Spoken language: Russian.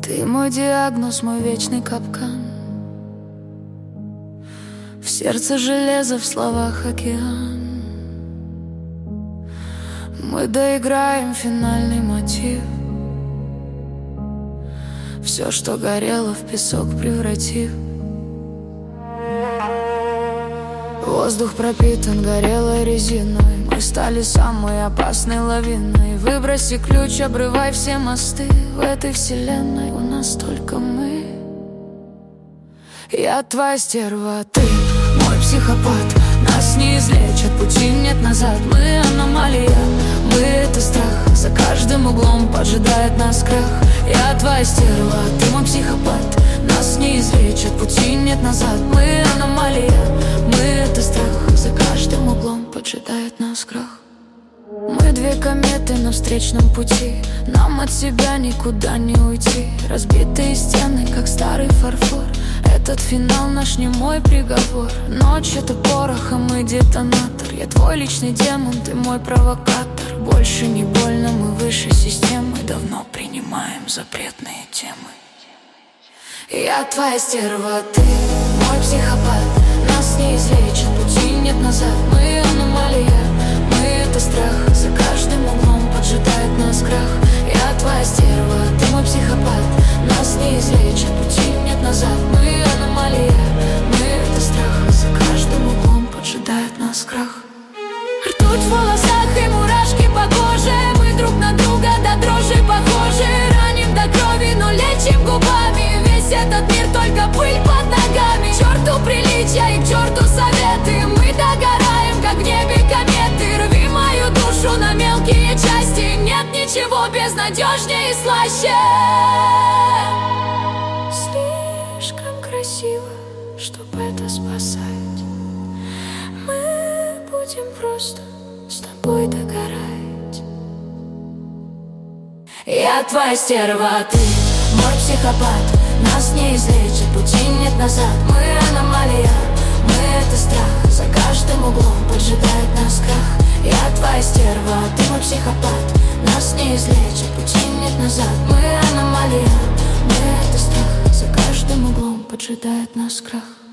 Ты мой диагноз, мой вечный капкан. В сердце железо, в словах океан. Мы доиграем финальный мотив. Все, что горело, в песок превратив. Воздух пропитан горелой резиной. Мы стали самой опасной лавиной. Выброси ключ, обрывай все мосты. В этой вселенной у нас только мы. Я твоя стерва, ты мой психопат. Нас не излечат, пути нет назад. Мы аномалия, мы это страх. За каждым углом поджидает нас крах. Я твоя стерва, ты мой психопат. Нас не излечат, пути нет назад. Мы аномалия, мы это страх. За каждым углом поджидает нас крах. Мы две кометы на встречном пути. Нам от себя никуда не уйти. Разбитые стены, как старый фарфор. Этот финал наш не мой приговор. Ночь — это порох, а мы детонатор. Я твой личный демон, ты мой провокатор. Больше не больно, мы выше системы. Давно принимаем запретные темы. Я твоя стерва, ты мой психопат. Нас не излечат, пути нет назад. Мы аномалия, мы это страх. За каждым углом поджидает нас крах. Я твоя стерва, ты мой психопат. Нас не излечат, пути нет назад. Мы аномалия, мы это страх. За каждым углом поджидает нас крах. Ртуть в волосах и мурашки по коже. Мы друг на друга до дрожи похожи. Раним до крови, но лечим губами. Весь этот мир только пыль под ногами. К черту приличия и к черту советы. Мы догораем, как в небе кометы. Рви мою душу на мелкие части. Нет ничего безнадежнее и слаще. Слишком красиво, чтобы это спасать. Мы будем просто с тобой догорать. Я твоя стерва, ты мой психопат. Нас не излечат, пути нет назад. Мы аномалия, мы это страх. За каждым углом поджидает нас крах. Я твоя стерва, ты мой психопат. Нас не излечат, пути нет назад. Мы аномалия, мы это страх. За каждым углом поджидает нас крах.